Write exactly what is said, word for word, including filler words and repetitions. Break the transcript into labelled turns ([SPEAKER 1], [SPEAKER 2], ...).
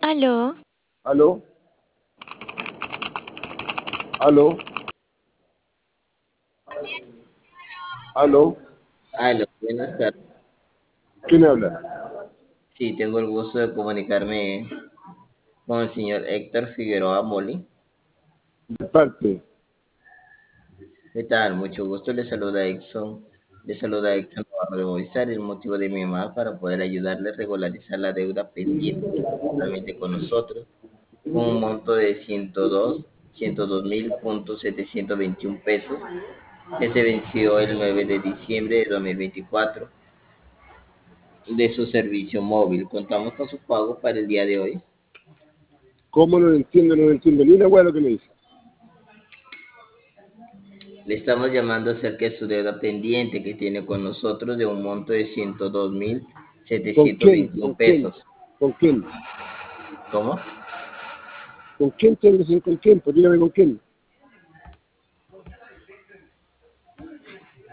[SPEAKER 1] Aló,
[SPEAKER 2] ¿Aló? ¿Aló? ¿Aló?
[SPEAKER 3] Aló, buenas tardes.
[SPEAKER 2] ¿Quién habla?
[SPEAKER 3] Sí, tengo el gusto de comunicarme con el señor Héctor Figueroa Moli.
[SPEAKER 2] De parte.
[SPEAKER 3] ¿Qué tal? Mucho gusto. Le saluda Exxon. Le saluda Exxon Navarro de Movistar. El motivo de mi llamada para poder ayudarle a regularizar la deuda pendiente que tiene actualmente con nosotros, con un monto de ciento dos, ciento dos mil punto setecientos veintiún pesos, que se venció el nueve de diciembre de dos mil veinticuatro de su servicio móvil. Contamos con su pago para el día de hoy.
[SPEAKER 2] ¿Cómo no lo entiendo? No lo entiendo ni una hueá lo que me dice.
[SPEAKER 3] Le estamos llamando acerca de su deuda pendiente que tiene con nosotros de un monto de ciento dos mil
[SPEAKER 2] ¿Con
[SPEAKER 3] setecientos
[SPEAKER 2] quién?
[SPEAKER 3] veintiún
[SPEAKER 2] ¿Con quién?
[SPEAKER 3] pesos.
[SPEAKER 2] ¿Con quién?
[SPEAKER 3] ¿Cómo?
[SPEAKER 2] ¿Con quién tengo que decir con quién? Pues dígame con quién.